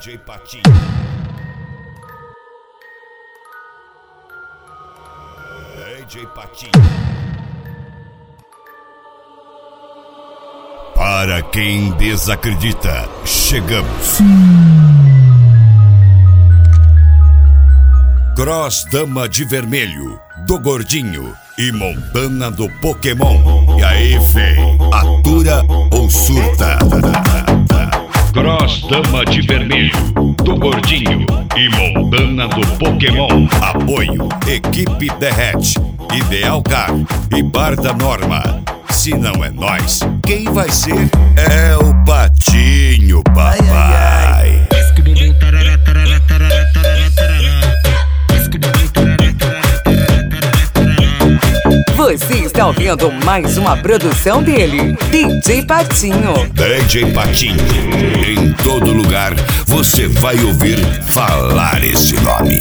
DJ Patinho. DJ Patinho. Para quem desacredita, chegamos. Cross Dama de Vermelho, do Gordinho e Montana do Pokémon. E aí, véi, atura ou surta? Cross Dama de Vermelho, do Gordinho e Montana do Pokémon. Apoio, Equipe Derrete, Ideal Car e Bar da Norma. Se não é nós, quem vai ser? É o Patinho, papai. Você está ouvindo mais uma produção dele, DJ Patinho. DJ Patinho. Em todo lugar você vai ouvir falar esse nome.